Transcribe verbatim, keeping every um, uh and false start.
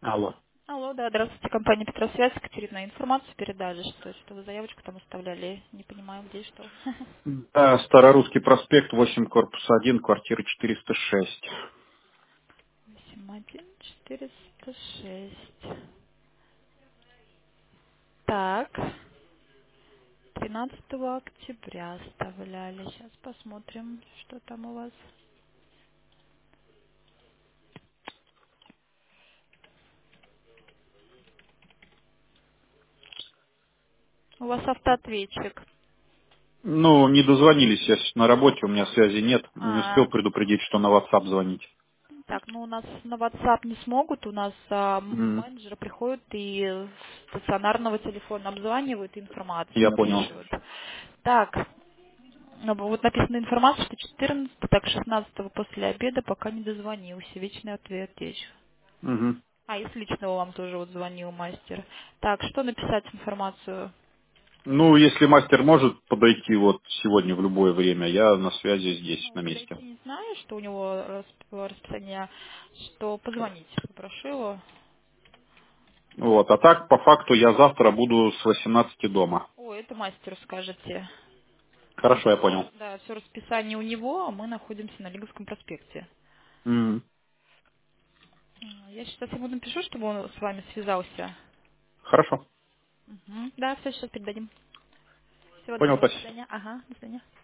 Алло. Алло, да, здравствуйте, компания Петросвязь, Катерина, информацию передали, что, что вы заявочку там оставляли, не понимаю, где и что. Да, Старорусский проспект, восемь, корпус один, квартира четыреста шесть. восемь один четыреста шесть. Так, тринадцатого октября оставляли, сейчас посмотрим, что там у вас. У вас автоответчик. Ну, не дозвонились, я сейчас на работе, у меня связи нет. Не успел А, предупредить, что на WhatsApp звонить. так, ну у нас на WhatsApp не смогут, у нас а, М, менеджеры приходят и с стационарного телефона обзванивают и Я информацию понял. пишут. Так, ну, вот написана информация, что четырнадцатого, так шестнадцатого после обеда пока не дозвонился, вечный ответ течь. Мгм. А, и с личного вам тоже вот звонил мастер. Так, что написать информацию? Ну, если мастер может подойти вот сегодня в любое время, я на связи здесь, Ну, на месте. подойти не знаю, что у него расп- расписание, что позвонить. Попрошу его. Вот, а так, по факту, я завтра буду с восемнадцати дома. О, это мастеру скажете. Хорошо, я Все, понял. да, все расписание у него, а мы находимся на Лиговском проспекте. М, М, Я сейчас ему напишу, чтобы он с вами связался. Хорошо. Мгм. Да, все, сейчас передадим. Всего Понял, доброго, до спасибо. свидания. Ага, до свидания.